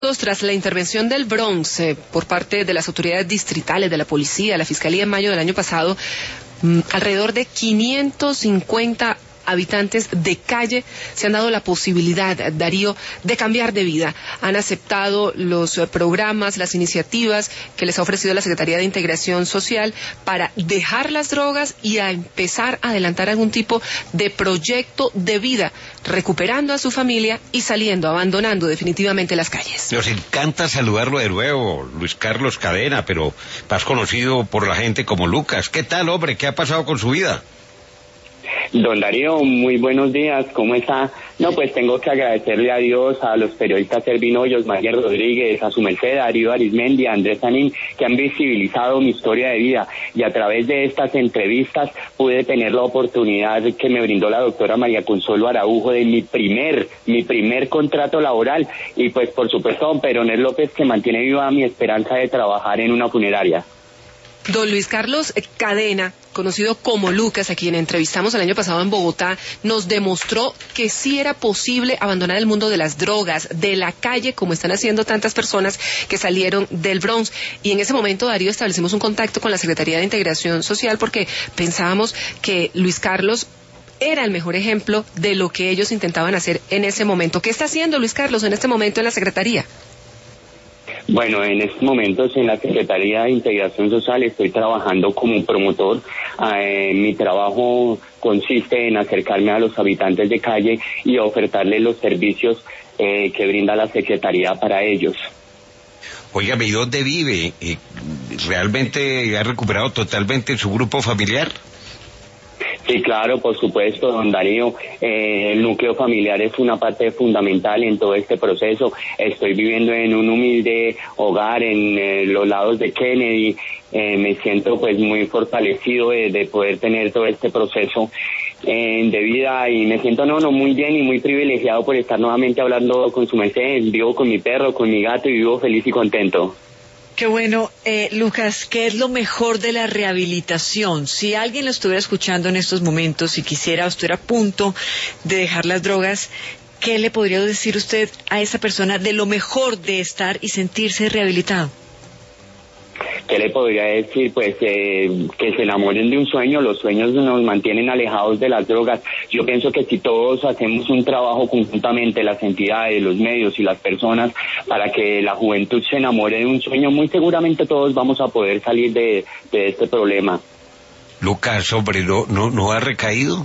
Tras la intervención del Bronx por parte de las autoridades distritales, de la policía, la fiscalía en mayo del año pasado, alrededor de 550 habitantes de calle se han dado la posibilidad, Darío, de cambiar de vida. Han aceptado los programas, las iniciativas que les ha ofrecido la Secretaría de Integración Social para dejar las drogas y a empezar a adelantar algún tipo de proyecto de vida, recuperando a su familia y saliendo, abandonando definitivamente las calles. Nos encanta saludarlo de nuevo, Luis Carlos Cadena, pero más conocido por la gente como Lucas. ¿Qué tal, hombre? ¿Qué ha pasado con su vida? Don Darío, muy buenos días, ¿cómo está? No, pues tengo que agradecerle a Dios, a los periodistas Ervin Hoyos, Mayer Rodríguez, a su merced, Darío Arismendi, a Andrés Sanín, que han visibilizado mi historia de vida, y a través de estas entrevistas pude tener la oportunidad que me brindó la doctora María Consuelo Araujo de mi primer contrato laboral, y pues por supuesto don Peroner López, que mantiene viva mi esperanza de trabajar en una funeraria. Don Luis Carlos Cadena, conocido como Lucas, a quien entrevistamos el año pasado en Bogotá, nos demostró que sí era posible abandonar el mundo de las drogas, de la calle, como están haciendo tantas personas que salieron del Bronx. Y en ese momento, Darío, establecimos un contacto con la Secretaría de Integración Social porque pensábamos que Luis Carlos era el mejor ejemplo de lo que ellos intentaban hacer en ese momento. ¿Qué está haciendo Luis Carlos en este momento en la Secretaría? Bueno, en estos momentos en la Secretaría de Integración Social estoy trabajando como un promotor. Mi trabajo consiste en acercarme a los habitantes de calle y ofertarles los servicios que brinda la Secretaría para ellos. Óigame, ¿y dónde vive? ¿Realmente ha recuperado totalmente su grupo familiar? Sí, claro, por supuesto, don Darío. El núcleo familiar es una parte fundamental en todo este proceso. Estoy viviendo en un humilde hogar en los lados de Kennedy. Me siento pues muy fortalecido de poder tener todo este proceso de vida, y me siento muy bien y muy privilegiado por estar nuevamente hablando con su merced. Vivo con mi perro, con mi gato y vivo feliz y contento. Qué bueno. Lucas, ¿qué es lo mejor de la rehabilitación? Si alguien lo estuviera escuchando en estos momentos y quisiera o estuviera a punto de dejar las drogas, ¿qué le podría decir usted a esa persona de lo mejor de estar y sentirse rehabilitado? ¿Qué le podría decir? Pues que se enamoren de un sueño. Los sueños nos mantienen alejados de las drogas. Yo pienso que si todos hacemos un trabajo conjuntamente, las entidades, los medios y las personas, para que la juventud se enamore de un sueño, muy seguramente todos vamos a poder salir de este problema. Lucas, hombre, ¿no ha recaído?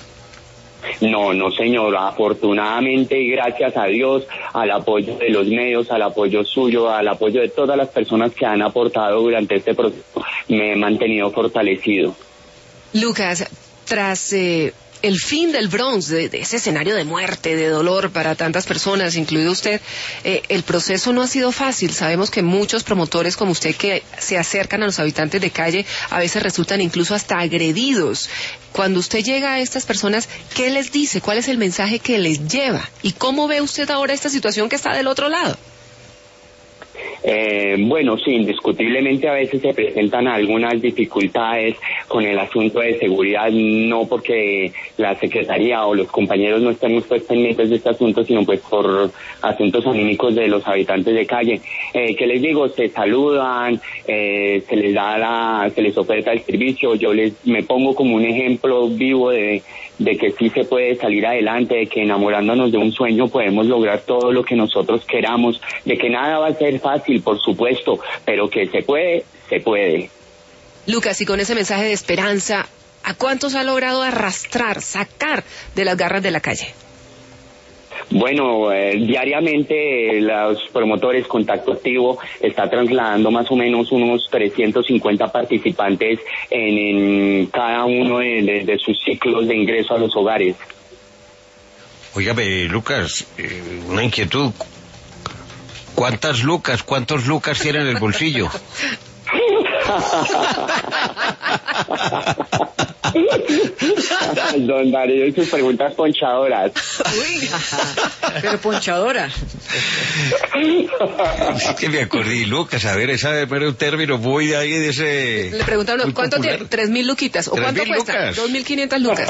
No, señor. Afortunadamente y gracias a Dios, al apoyo de los medios, al apoyo suyo, al apoyo de todas las personas que han aportado durante este proceso, me he mantenido fortalecido. Lucas, tras el fin del Bronx, de ese escenario de muerte, de dolor para tantas personas, incluido usted, el proceso no ha sido fácil. Sabemos que muchos promotores como usted que se acercan a los habitantes de calle a veces resultan incluso hasta agredidos. Cuando usted llega a estas personas, ¿qué les dice? ¿Cuál es el mensaje que les lleva? ¿Y cómo ve usted ahora esta situación que está del otro lado? Bueno, sí, indiscutiblemente a veces se presentan algunas dificultades con el asunto de seguridad, no porque la Secretaría o los compañeros no estemos pues pendientes de este asunto, sino pues por asuntos anímicos de los habitantes de calle. ¿Qué les digo? Se saludan, se les oferta el servicio. Yo me pongo como un ejemplo vivo de que sí se puede salir adelante, de que enamorándonos de un sueño podemos lograr todo lo que nosotros queramos, de que nada va a ser fácil, por supuesto, pero que se puede, se puede. Lucas, y con ese mensaje de esperanza, ¿a cuántos ha logrado arrastrar, sacar de las garras de la calle? Bueno, diariamente los promotores Contacto Activo está trasladando más o menos unos 350 participantes en cada uno de sus ciclos de ingreso a los hogares. Óigame, Lucas, una inquietud. ¿Cuántos lucas tiene en el bolsillo? Don Darío y sus preguntas ponchadoras. Uy, pero ponchadora. Es que me acordé, Lucas, a ver, esa era un término muy ahí de ese... Le preguntaron, muy ¿cuánto popular. tiene? 3.000 luquitas. ¿O cuánto 3.000 cuesta? lucas. 2.500 lucas.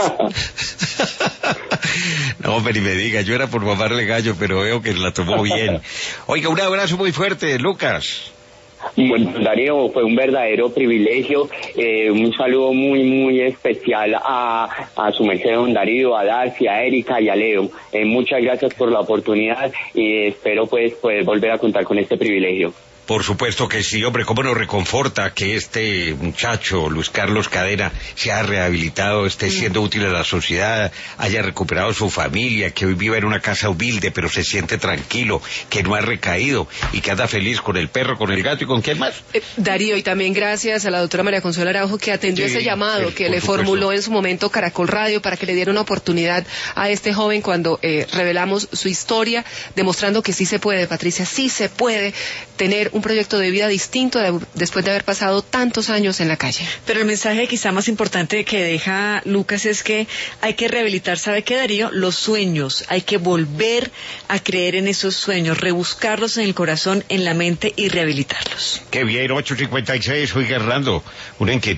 No, pero ni me diga, yo era por mamarle gallo, pero veo que la tomó bien. Oiga, un abrazo muy fuerte, Lucas. Bueno, Darío, fue un verdadero privilegio, un saludo muy especial a su merced, don Darío, a Darcy, a Erika y a Leo. Muchas gracias por la oportunidad y espero pues poder volver a contar con este privilegio. Por supuesto que sí, hombre, cómo nos reconforta que este muchacho, Luis Carlos Cadena, se ha rehabilitado, esté siendo útil a la sociedad, haya recuperado su familia, que hoy vive en una casa humilde, pero se siente tranquilo, que no ha recaído y que anda feliz con el perro, con el gato y con quién más. Darío, y también gracias a la doctora María Consuelo Araujo que atendió Sí, ese llamado que por le supuesto. formuló en su momento Caracol Radio para que le diera una oportunidad a este joven cuando revelamos su historia, demostrando que sí se puede, Patricia, sí se puede tener un proyecto de vida distinto después de haber pasado tantos años en la calle. Pero el mensaje quizá más importante que deja Lucas es que hay que rehabilitar, ¿sabe qué, Darío? Los sueños, hay que volver a creer en esos sueños, rebuscarlos en el corazón, en la mente y rehabilitarlos. Qué bien, 8:56, oiga, Hernando, una inquietud.